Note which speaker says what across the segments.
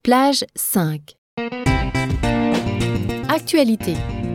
Speaker 1: Plage 5. Actualité.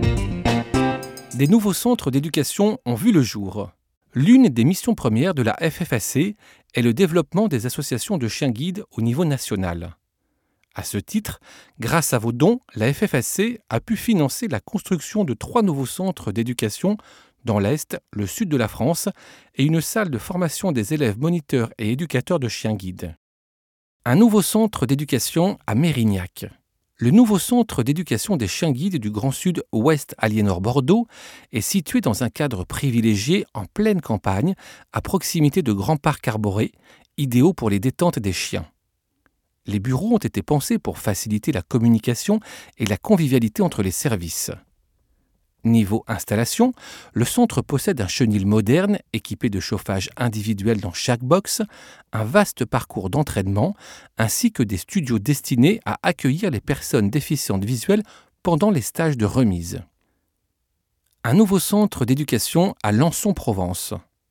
Speaker 2: Des nouveaux centres d'éducation ont vu le jour. L'une des missions premières de la FFAC est le développement des associations de chiens guides au niveau national. À ce titre, grâce à vos dons, la FFAC a pu financer la construction de 3 nouveaux centres d'éducation dans l'Est, le sud de la France et une salle de formation des élèves moniteurs et éducateurs de chiens guides. Un nouveau centre d'éducation à Mérignac. Le nouveau centre d'éducation des chiens guides du Grand Sud Ouest Aliénor-Bordeaux est situé dans un cadre privilégié en pleine campagne, à proximité de grands parcs arborés, idéaux pour les détentes des chiens. Les bureaux ont été pensés pour faciliter la communication et la convivialité entre les services. Niveau installation, le centre possède un chenil moderne équipé de chauffage individuel dans chaque box, un vaste parcours d'entraînement, ainsi que des studios destinés à accueillir les personnes déficientes visuelles pendant les stages de remise. Un nouveau centre d'éducation à Lançon-Provence.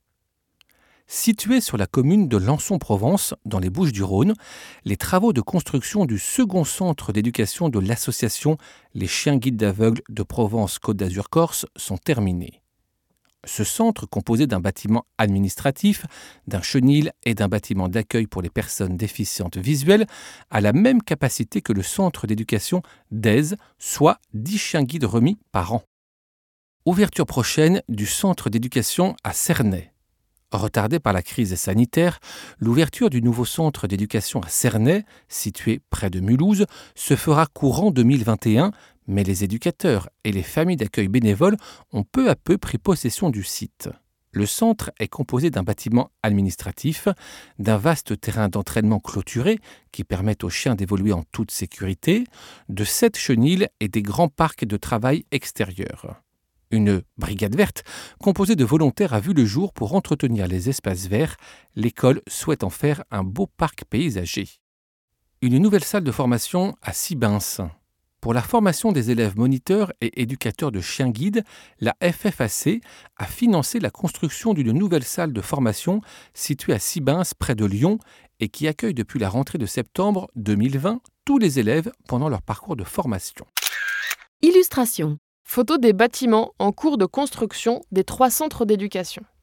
Speaker 2: Situé sur la commune de Lançon-Provence, dans les Bouches-du-Rhône, les travaux de construction du second centre d'éducation de l'association Les Chiens Guides d'Aveugles de Provence-Côte d'Azur-Corse sont terminés. Ce centre, composé d'un bâtiment administratif, d'un chenil et d'un bâtiment d'accueil pour les personnes déficientes visuelles, a la même capacité que le centre d'éducation d'Aise, soit 10 chiens guides remis par an. Ouverture prochaine du centre d'éducation à Cernay. Retardée par la crise sanitaire, l'ouverture du nouveau centre d'éducation à Cernay, situé près de Mulhouse, se fera courant 2021, mais les éducateurs et les familles d'accueil bénévoles ont peu à peu pris possession du site. Le centre est composé d'un bâtiment administratif, d'un vaste terrain d'entraînement clôturé qui permet aux chiens d'évoluer en toute sécurité, de 7 chenils et des grands parcs de travail extérieurs. Une brigade verte, composée de volontaires, a vu le jour pour entretenir les espaces verts. L'école souhaite en faire un beau parc paysager. Une nouvelle salle de formation à Sibens. Pour la formation des élèves moniteurs et éducateurs de chiens guides, la FFAC a financé la construction d'une nouvelle salle de formation située à Sibens, près de Lyon, et qui accueille depuis la rentrée de septembre 2020 tous les élèves pendant leur parcours de formation.
Speaker 1: Illustration.
Speaker 3: Photo des bâtiments en cours de construction des 3 centres d'éducation.